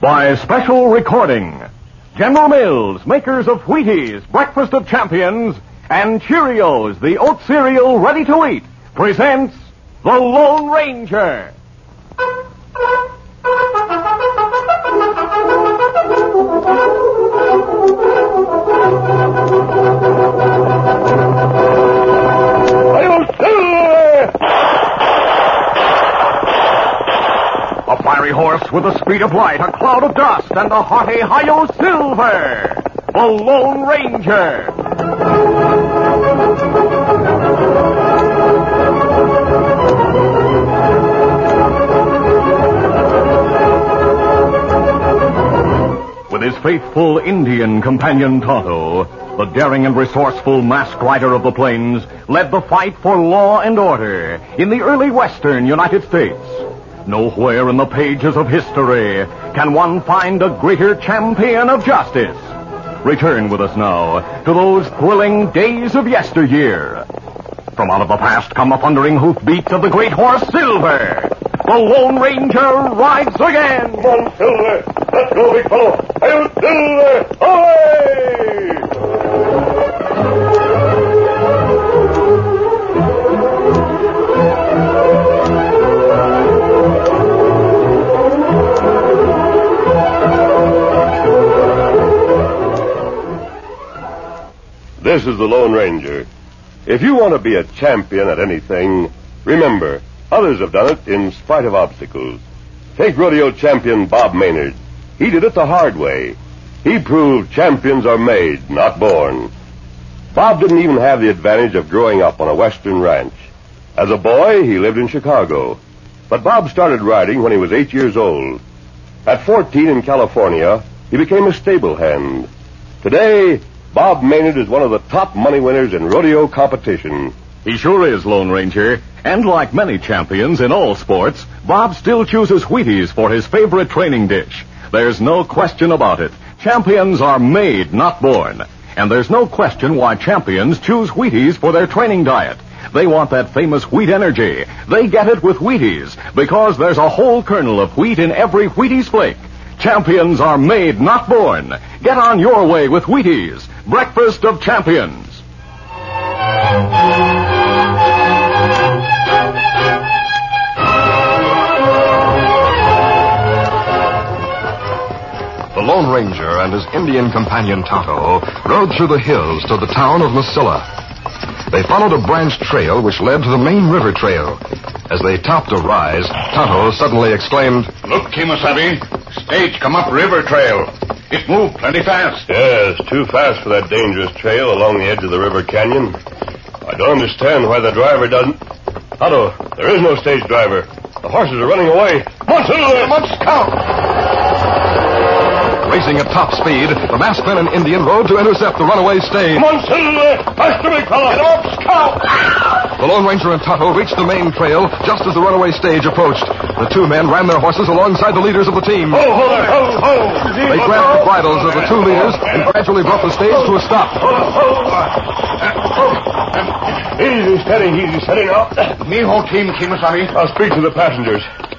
By special recording, General Mills, makers of Wheaties, Breakfast of Champions, and Cheerios, the oat cereal ready to eat, presents The Lone Ranger. A fiery horse with the speed of light, a cloud of dust, and a hearty Hi-Yo Silver, the Lone Ranger. With his faithful Indian companion Tonto, the daring and resourceful masked rider of the plains led the fight for law and order in the early western United States. Nowhere in the pages of history can one find a greater champion of justice. Return with us now to those thrilling days of yesteryear. From out of the past come the thundering hoofbeats of the great horse Silver. The Lone Ranger rides again. Come on, Silver. Let's go, big fellow. Hail, Silver! Away! This is the Lone Ranger. If you want to be a champion at anything, remember, others have done it in spite of obstacles. Take rodeo champion Bob Maynard. He did it the hard way. He proved champions are made, not born. Bob didn't even have the advantage of growing up on a western ranch. As a boy, he lived in Chicago. But Bob started riding when he was 8 years old. At 14 in California, he became a stable hand. Today, Bob Maynard is one of the top money winners in rodeo competition. He sure is, Lone Ranger. And like many champions in all sports, Bob still chooses Wheaties for his favorite training dish. There's no question about it. Champions are made, not born. And there's no question why champions choose Wheaties for their training diet. They want that famous wheat energy. They get it with Wheaties because there's a whole kernel of wheat in every Wheaties flake. Champions are made, not born. Get on your way with Wheaties, Breakfast of Champions. The Lone Ranger and his Indian companion Tonto rode through the hills to the town of Mesilla. They followed a branch trail which led to the main river trail. As they topped a rise, Tonto suddenly exclaimed, "Look, Kemosabe, stage come up river trail. It moved plenty fast." Yes, too fast for that dangerous trail along the edge of the river canyon. I don't understand why the driver doesn't... Tonto, there is no stage driver. The horses are running away. Come on, Silver! Let's scout! Racing at top speed, the masked men and Indian rode to intercept the runaway stage. Come on, Silver! Faster, big fella! Get off, scout! The Lone Ranger and Tonto reached the main trail just as the runaway stage approached. The two men ran their horses alongside the leaders of the team. Ho, ho there! Ho, ho! They grabbed the bridles of the two leaders and gradually brought the stage to a stop. Easy, steady now. Me whole team, Kemosabe. I'll speak to the passengers.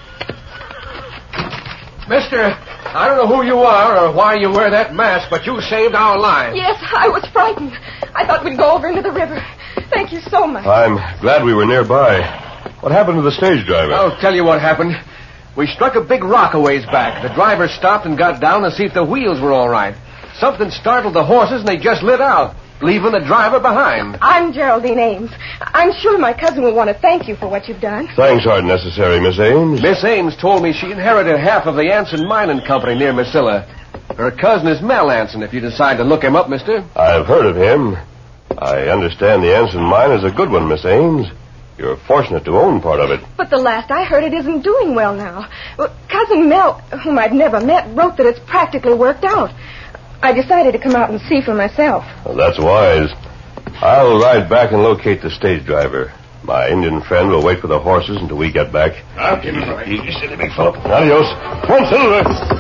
Mister, I don't know who you are or why you wear that mask, but you saved our lives. Yes, I was frightened. I thought we'd go over into the river. Thank you so much. I'm glad we were nearby. What happened to the stage driver? I'll tell you what happened. We struck a big rock a ways back. The driver stopped and got down to see if the wheels were all right. Something startled the horses and they just lit out, leaving the driver behind. I'm Geraldine Ames. I'm sure my cousin will want to thank you for what you've done. Thanks aren't necessary, Miss Ames. Miss Ames told me she inherited half of the Anson Mining Company near Mesilla. Her cousin is Mel Anson, if you decide to look him up, mister. I've heard of him. I understand the Anson mine is a good one, Miss Ames. You're fortunate to own part of it. But the last I heard, it isn't doing well now. Cousin Mel, whom I'd never met, wrote that it's practically worked out. I decided to come out and see for myself. Well, that's wise. I'll ride back and locate the stage driver. My Indian friend will wait for the horses until we get back. Now, Kemosabe, you steady, big fellow. Adios. Come on, Silver.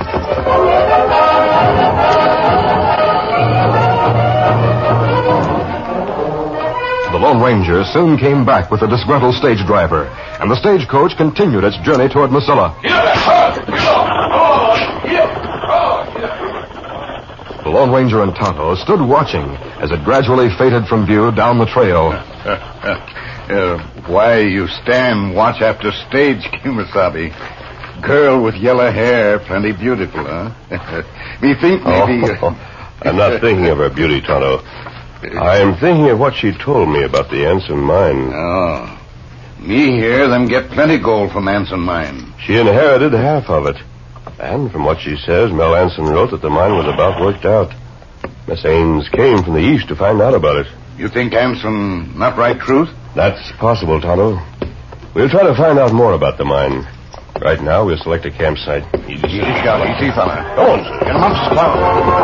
The Lone Ranger soon came back with the disgruntled stage driver, and the stagecoach continued its journey toward Mesilla. Get up! Get up! Lone Ranger and Tonto stood watching as it gradually faded from view down the trail. Why you stand watch after stage, Kimasabi? Girl with yellow hair, plenty beautiful, huh? Me think maybe... I'm not thinking of her beauty, Tonto. I am thinking of what she told me about the Anson mine. Oh. Me hear them get plenty gold from Anson mine. She inherited half of it. And from what she says, Mel Anson wrote that the mine was about worked out. Miss Ames came from the east to find out about it. You think Anson not write truth? That's possible, Tonto. We'll try to find out more about the mine. Right now, we'll select a campsite. Easy, fella. Easy, fella. Go on, sir. Get him up, Scout.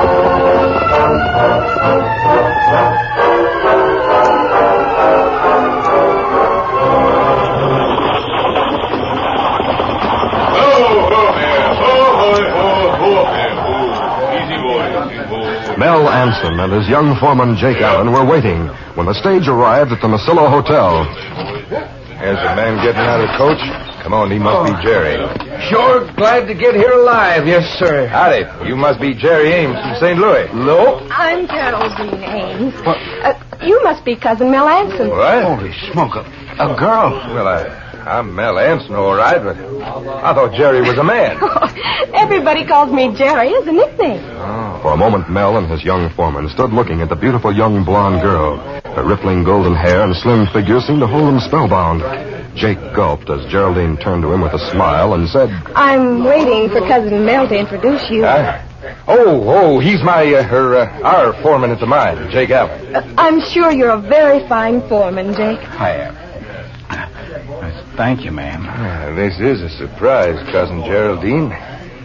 Mel Anson and his young foreman, Jake Allen, were waiting when the stage arrived at the Masilla Hotel. There's a man getting out of the coach. Come on, he must be Jerry. Sure glad to get here alive, yes, sir. Howdy. You must be Jerry Ames from St. Louis. Nope. I'm Geraldine Ames. You must be Cousin Mel Anson. What? Holy smoke, a girl. Well, I'm Mel Anson, all right, but I thought Jerry was a man. Everybody calls me Jerry as a nickname. For a moment, Mel and his young foreman stood looking at the beautiful young blonde girl. Her rippling golden hair and slim figure seemed to hold them spellbound. Jake gulped as Geraldine turned to him with a smile and said, I'm waiting for Cousin Mel to introduce you. He's our foreman at the mine, Jake Allen. I'm sure you're a very fine foreman, Jake. I am. Thank you, ma'am. This is a surprise, Cousin Geraldine.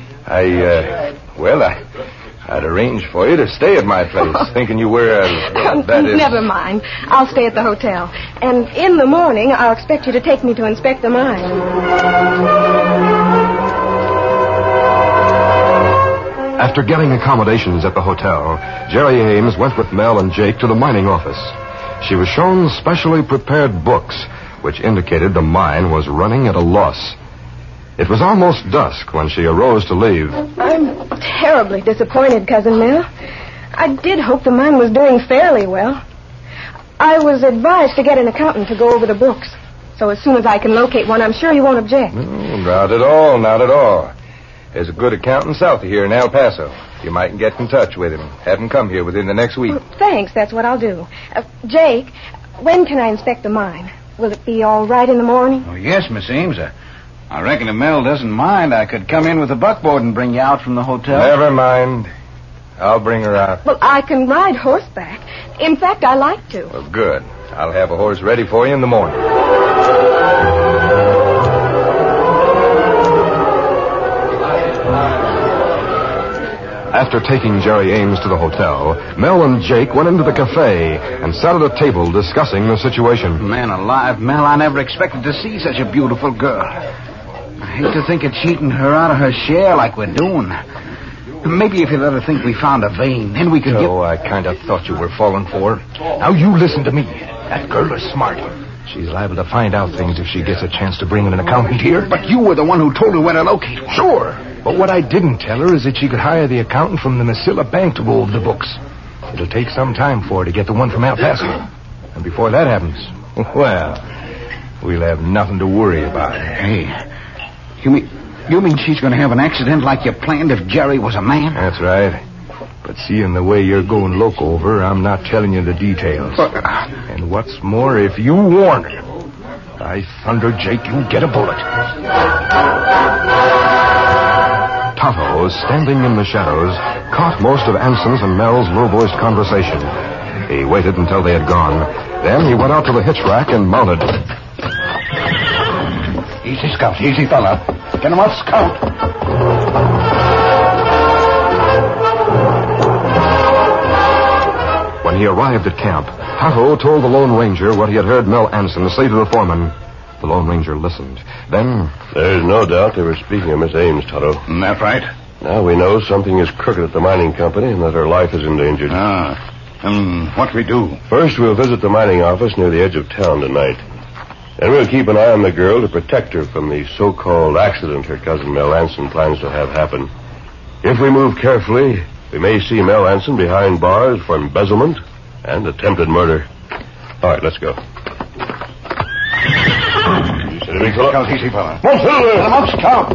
I'd arranged for you to stay at my place, thinking you were, Never mind. I'll stay at the hotel. And in the morning, I'll expect you to take me to inspect the mine. After getting accommodations at the hotel, Jerry Ames went with Mel and Jake to the mining office. She was shown specially prepared books, which indicated the mine was running at a loss. It was almost dusk when she arose to leave. I'm terribly disappointed, Cousin Mel. I did hope the mine was doing fairly well. I was advised to get an accountant to go over the books. So as soon as I can locate one, I'm sure you won't object. No, not at all, not at all. There's a good accountant south of here in El Paso. You might get in touch with him. Have him come here within the next week. Well, thanks, that's what I'll do. Jake, when can I inspect the mine? Will it be all right in the morning? Oh, yes, Miss Ames. I reckon if Mel doesn't mind, I could come in with a buckboard and bring you out from the hotel. Never mind. I'll bring her out. Well, I can ride horseback. In fact, I like to. Well, good. I'll have a horse ready for you in the morning. After taking Jerry Ames to the hotel, Mel and Jake went into the cafe and sat at a table discussing the situation. Man alive, Mel, I never expected to see such a beautiful girl. I hate to think of cheating her out of her share like we're doing. Maybe if you let her think we found a vein, then we could get... Oh, I kind of thought you were falling for her. Now, you listen to me. That girl is smart. She's liable to find out things if she gets a chance to bring in an accountant here. But you were the one who told her where to locate one. Sure. But what I didn't tell her is that she could hire the accountant from the Masilla Bank to go over the books. It'll take some time for her to get the one from El Paso. And before that happens, well, we'll have nothing to worry about. Hey, you mean she's going to have an accident like you planned if Jerry was a man? That's right. But seeing the way you're going loco over her, I'm not telling you the details. And what's more, if you warn her, by thunder, Jake, you'll get a bullet. Tonto, standing in the shadows, caught most of Anson's and Mel's low-voiced conversation. He waited until they had gone. Then he went out to the hitch rack and mounted. Easy, Scout. Easy, fella. Get him off, Scout. When he arrived at camp, Tonto told the Lone Ranger what he had heard Mel Anson say to the foreman. The Lone Ranger listened. Then... There's no doubt they were speaking of Miss Ames, Tonto. Isn't that right? Now we know something is crooked at the mining company and that her life is endangered. And what we do? First, we'll visit the mining office near the edge of town tonight. And we'll keep an eye on the girl to protect her from the so-called accident her cousin Mel Anson plans to have happen. If we move carefully, We may see Mel Anson behind bars for embezzlement and attempted murder. All right, let's go. You said a big fella? Easy, fella. Come on, Silver! Come on, Scout.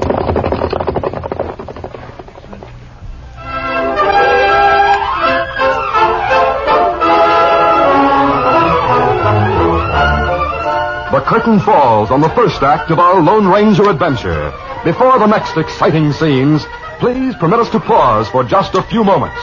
The curtain falls on the first act of our Lone Ranger adventure. Before the next exciting scenes, please permit us to pause for just a few moments.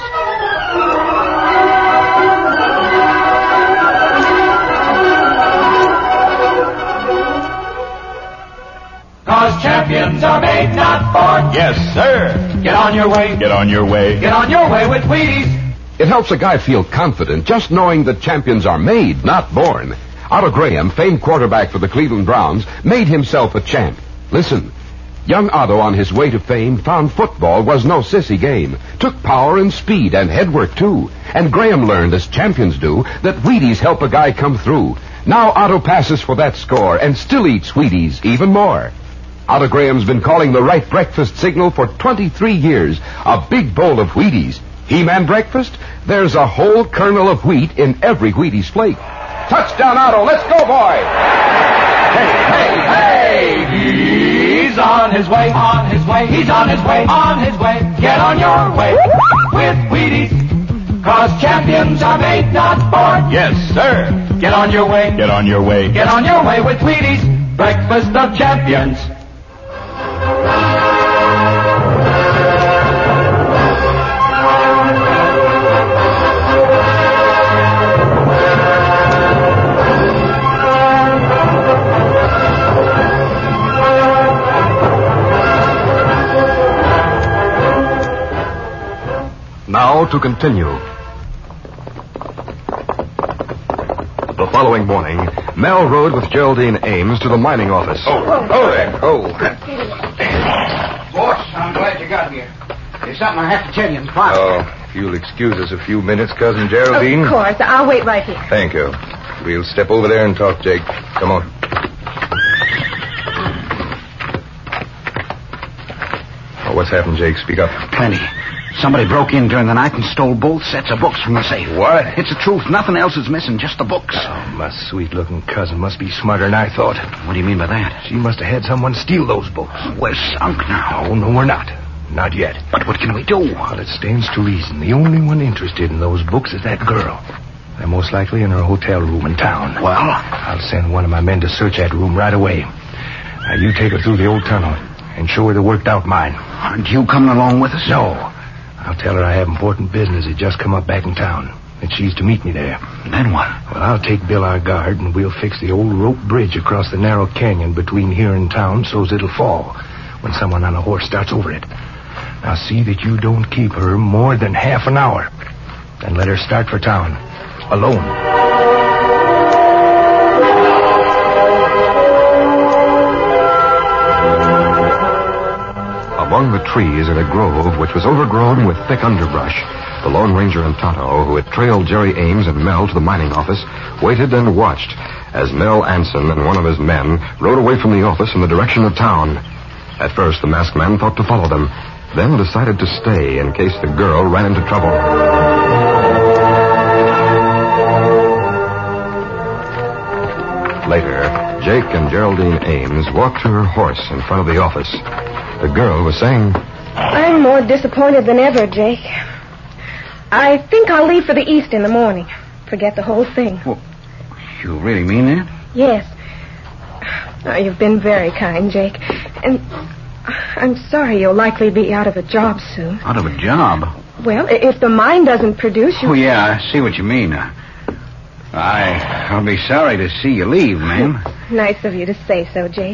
Cause champions are made, not born. Yes, sir. Get on your way. Get on your way. Get on your way with Wheaties. It helps a guy feel confident just knowing that champions are made, not born. Otto Graham, famed quarterback for the Cleveland Browns, made himself a champ. Listen, young Otto on his way to fame found football was no sissy game. Took power and speed and head work too. And Graham learned, as champions do, that Wheaties help a guy come through. Now Otto passes for that score and still eats Wheaties even more. Otto Graham's been calling the right breakfast signal for 23 years. A big bowl of Wheaties. He-Man breakfast? There's a whole kernel of wheat in every Wheaties flake. Touchdown, Otto. Let's go, boy. Hey, hey, hey! He's on his way, on his way. He's on his way, on his way. Get on your way with Wheaties. Cause champions are made, not born. Yes, sir. Get on your way. Get on your way. Get on your way with Wheaties. Breakfast of champions. Now to continue. The following morning, Mel rode with Geraldine Ames to the mining office. Oh there. Oh. Boss, I'm glad you got here. There's something I have to tell you in private. Oh, if you'll excuse us a few minutes, Cousin Geraldine. Of course. I'll wait right here. Thank you. We'll step over there and talk, Jake. Come on. Oh, what's happened, Jake? Speak up. Plenty. Somebody broke in during the night and stole both sets of books from the safe. What? It's the truth. Nothing else is missing, just the books. Oh, my sweet-looking cousin must be smarter than I thought. What do you mean by that? She must have had someone steal those books. We're sunk now. Oh, no, we're not. Not yet. But what can we do? Well, it stands to reason. The only one interested in those books is that girl. They're most likely in her hotel room in town. Well? I'll send one of my men to search that room right away. Now, you take her through the old tunnel and show her the worked-out mine. Aren't you coming along with us? No. I'll tell her I have important business that just come up back in town, that she's to meet me there. Then what? Well, I'll take Bill, our guard, and we'll fix the old rope bridge across the narrow canyon between here and town so's it'll fall when someone on a horse starts over it. Now, see that you don't keep her more than half an hour. Then let her start for town, alone. Among the trees in a grove which was overgrown with thick underbrush, the Lone Ranger and Tonto, who had trailed Jerry Ames and Mel to the mining office, waited and watched as Mel Anson and one of his men rode away from the office in the direction of town. At first, the masked man thought to follow them, then decided to stay in case the girl ran into trouble. Later, Jake and Geraldine Ames walked to her horse in front of the office. The girl was saying, I'm more disappointed than ever, Jake. I think I'll leave for the East in the morning. Forget the whole thing. Well, you really mean that? Yes. Oh, you've been very kind, Jake. And I'm sorry you'll likely be out of a job soon. Out of a job? Well, if the mine doesn't produce you... Oh, yeah, I see what you mean. I'll be sorry to see you leave, ma'am. Nice of you to say so, Jake.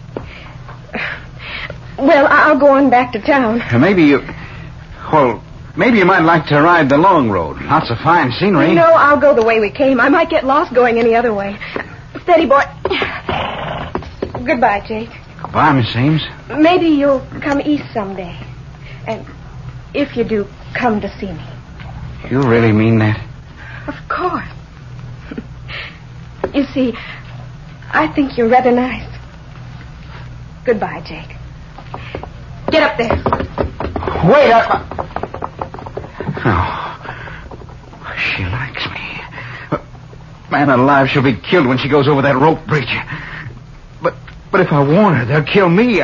Well, I'll go on back to town. Maybe you might like to ride the long road. Lots of fine scenery. No, I'll go the way we came. I might get lost going any other way. Steady, boy. Goodbye, Jake. Goodbye, Miss Ames. Maybe you'll come east someday. And if you do, come to see me. You really mean that? Of course. You see, I think you're rather nice. Goodbye, Jake. Get up there. Wait up. Oh, she likes me. Man alive, she'll be killed when she goes over that rope bridge. But if I warn her, they'll kill me. No,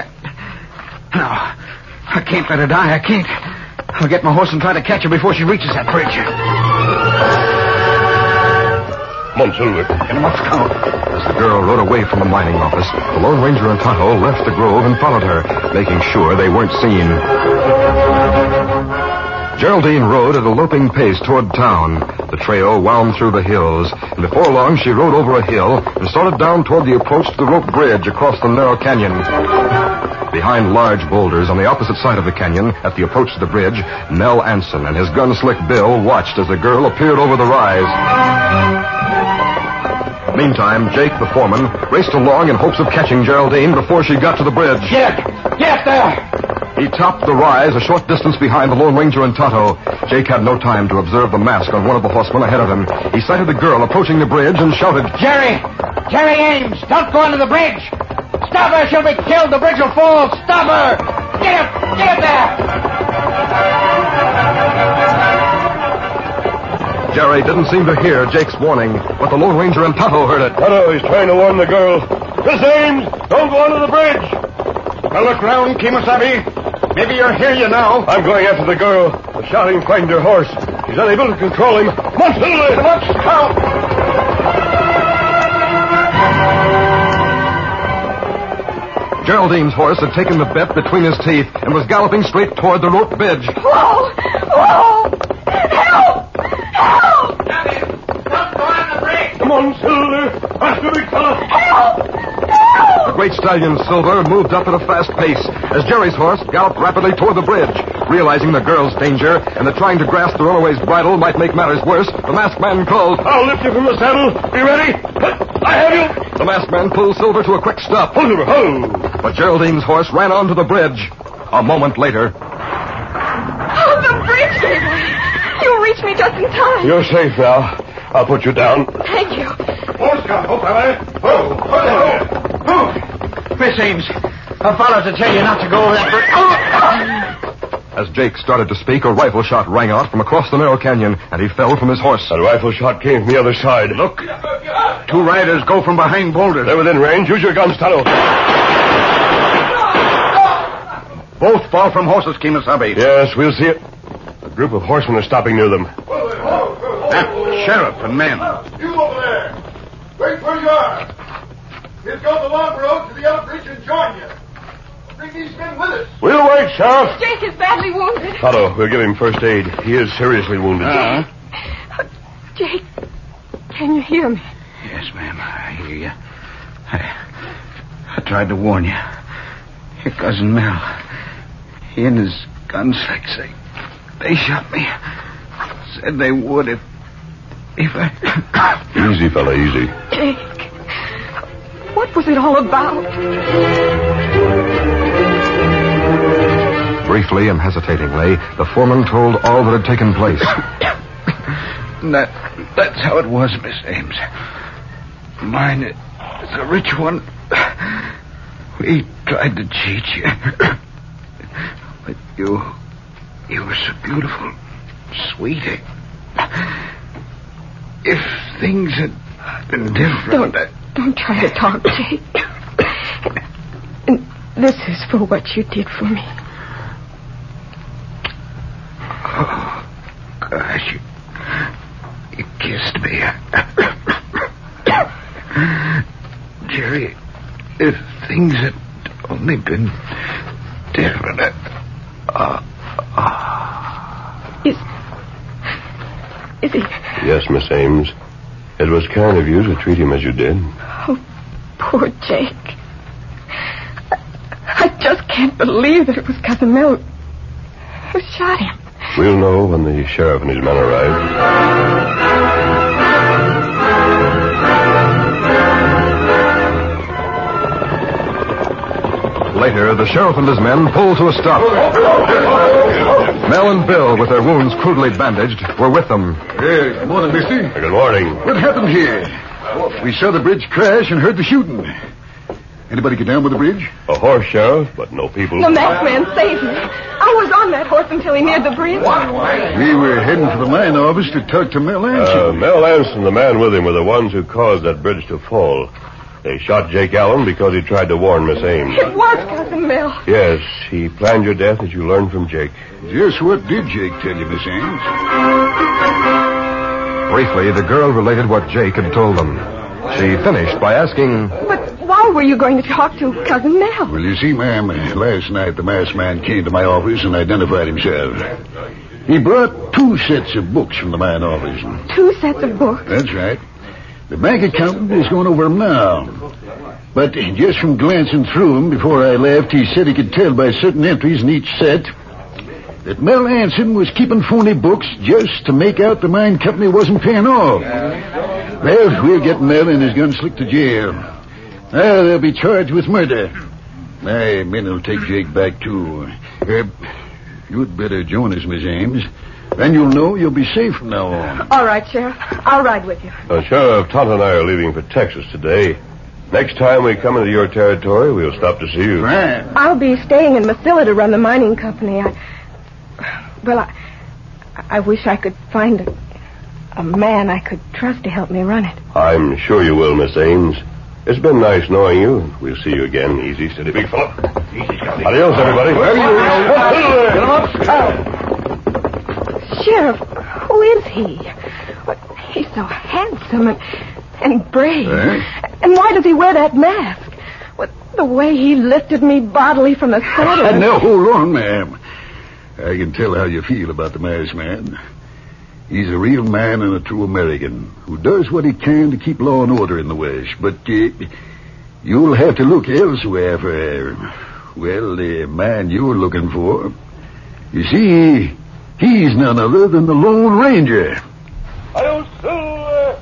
I can't let her die. I can't. I'll get my horse and try to catch her before she reaches that bridge. Come on, Silver. Get him off the count. As the girl rode away from the mining office, the Lone Ranger and Tonto left the grove and followed her, making sure they weren't seen. Geraldine rode at a loping pace toward town. The trail wound through the hills, and before long she rode over a hill and started down toward the approach to the rope bridge across the narrow canyon. Behind large boulders on the opposite side of the canyon, at the approach to the bridge, Mel Anson and his gunslick Bill watched as the girl appeared over the rise. Meantime, Jake, the foreman, raced along in hopes of catching Geraldine before she got to the bridge. Get there! He topped the rise a short distance behind the Lone Ranger and Tonto. Jake had no time to observe the mask on one of the horsemen ahead of him. He sighted the girl approaching the bridge and shouted, Jerry Ames, don't go under the bridge! Stop her, she'll be killed, the bridge will fall! Stop her! Get there! Jerry didn't seem to hear Jake's warning, but the Lone Ranger and Tonto heard it. Tonto, he's trying to warn the girl. Miss Ames, don't go under the bridge. Now look round, Kemosabe. Maybe you're here now. I'm going after the girl. The shouting frightened her horse. She's unable to control him. Come on, Silver! Let's count. Geraldine's horse had taken the bit between his teeth and was galloping straight toward the rope bridge. Whoa! Help! Don't go on the bridge! Come on, Silver. Faster, big fella. Help! The great stallion Silver moved up at a fast pace as Jerry's horse galloped rapidly toward the bridge. Realizing the girl's danger and that trying to grasp the runaway's bridle might make matters worse, the masked man called, I'll lift you from the saddle. Be ready. I have you. The masked man pulled Silver to a quick stop. Hold, Silver, hold. But Geraldine's horse ran onto the bridge. A moment later. Oh, the bridge gave way. You reached me just in time. You're safe now. I'll put you down. Thank you. Horse got hope, have I? Miss Ames, I followed to tell you not to go over that bridge. As Jake started to speak, a rifle shot rang out from across the narrow canyon, and he fell from his horse. That rifle shot came from the other side. Look, two riders go from behind boulders. They're within range. Use your guns, Tonto. Both fall from horses, Kemosabe. Yes, we'll see it. A group of horsemen are stopping near them. That sheriff and men. You over there. Wait where you are. We'll go the long road to the other bridge and join you. Bring these men with us. We'll wait, Sheriff. Jake is badly wounded. Tonto, we'll give him first aid. He is seriously wounded. Jake, can you hear me? Yes, ma'am, I hear you. I tried to warn you. Your cousin Mel, he and his gunslicks, they shot me. Said they would if I... Easy, fella, easy. Jake, what was it all about? Briefly and hesitatingly, the foreman told all that had taken place. That's how it was, Miss Ames. Mine is a rich one. We tried to cheat you. But you were so beautiful, sweet. If things had been different... Don't try to talk, Jake. And this is for what you did for me. Oh, gosh, you kissed me. Jerry, if things had only been different... Is he... Yes, Miss Ames. It was kind of you to treat him as you did. Oh, poor Jake. I just can't believe that it was Cousin Mel who shot him. We'll know when the sheriff and his men arrive. Later, the sheriff and his men pulled to a stop. Mel and Bill, with their wounds crudely bandaged, were with them. Hey, good morning, mister. Good morning. What happened here? We saw the bridge crash and heard the shooting. Anybody get down with the bridge? A horse, Sheriff, but no people. The masked man saved me. I was on that horse until he neared the bridge. We were heading for the mine office to talk to Mel Anson. Mel Anson and the man with him were the ones who caused that bridge to fall. They shot Jake Allen because he tried to warn Miss Ames. It was Cousin Mel. Yes, he planned your death as you learned from Jake. Just what did Jake tell you, Miss Ames? Briefly, the girl related what Jake had told them. She finished by asking... But why were you going to talk to Cousin Mel? Well, you see, ma'am, last night the masked man came to my office and identified himself. He brought 2 sets of books from the mine office. 2 sets of books? That's right. The bank accountant is going over them now. But just from glancing through them before I left, he said he could tell by certain entries in each set that Mel Anson was keeping phony books just to make out the mine company wasn't paying off. Well, we'll get Mel and his gunslick to jail. They'll be charged with murder. My men will take Jake back, too. You'd better join us, Miss Ames. Then you'll know you'll be safe from now on. All right, Sheriff. I'll ride with you. Sheriff, Tonto and I are leaving for Texas today. Next time we come into your territory, we'll stop to see you. Right. I'll be staying in Mesilla to run the mining company. I wish I could find a man I could trust to help me run it. I'm sure you will, Miss Ames. It's been nice knowing you. We'll see you again. Easy, steady, big fella. Easy, Scotty. Adios, everybody. Get him up. Sheriff, who is he? He's so handsome and brave. And why does he wear that mask? The way he lifted me bodily from the saddle. Now, hold on, ma'am. I can tell how you feel about the masked man. He's a real man and a true American who does what he can to keep law and order in the West. But you'll have to look elsewhere for, the man you're looking for. You see, he's none other than the Lone Ranger. Adios, Silver!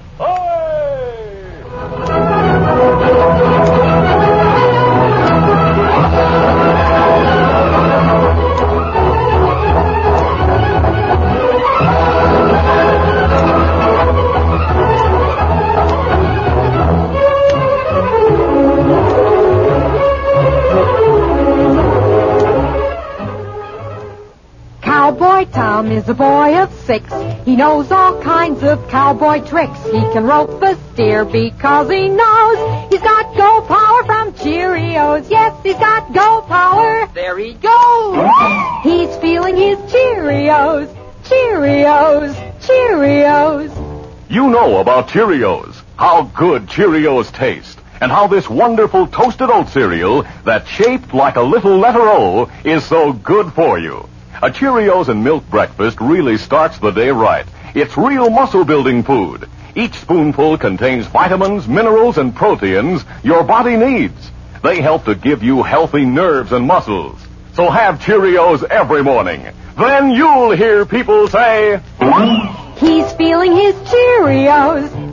Cowboy Tom is a boy of 6. He knows all kinds of cowboy tricks. He can rope the steer because he knows he's got go power from Cheerios. Yes, he's got go power. There he goes. He's feeling his Cheerios. Cheerios. Cheerios. You know about Cheerios, how good Cheerios taste, and how this wonderful toasted oat cereal that's shaped like a little letter O is so good for you. A Cheerios and milk breakfast really starts the day right. It's real muscle-building food. Each spoonful contains vitamins, minerals, and proteins your body needs. They help to give you healthy nerves and muscles. So have Cheerios every morning. Then you'll hear people say... He's feeling his Cheerios.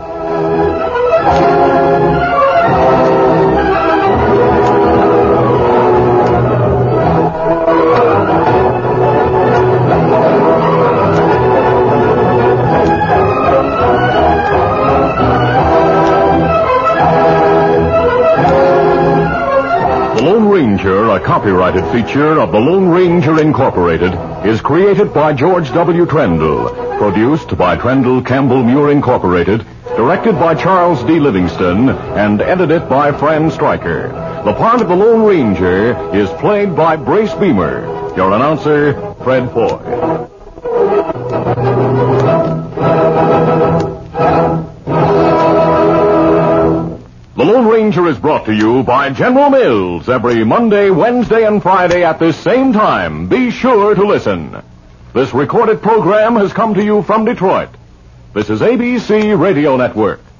A copyrighted feature of the Lone Ranger Incorporated, is created by George W. Trendle, produced by Trendle Campbell Muir Incorporated, directed by Charles D. Livingston, and edited by Fran Stryker. The part of the Lone Ranger is played by Brace Beamer. Your announcer, Fred Foy. The Lone Ranger is brought to you by General Mills every Monday, Wednesday, and Friday at this same time. Be sure to listen. This recorded program has come to you from Detroit. This is ABC Radio Network.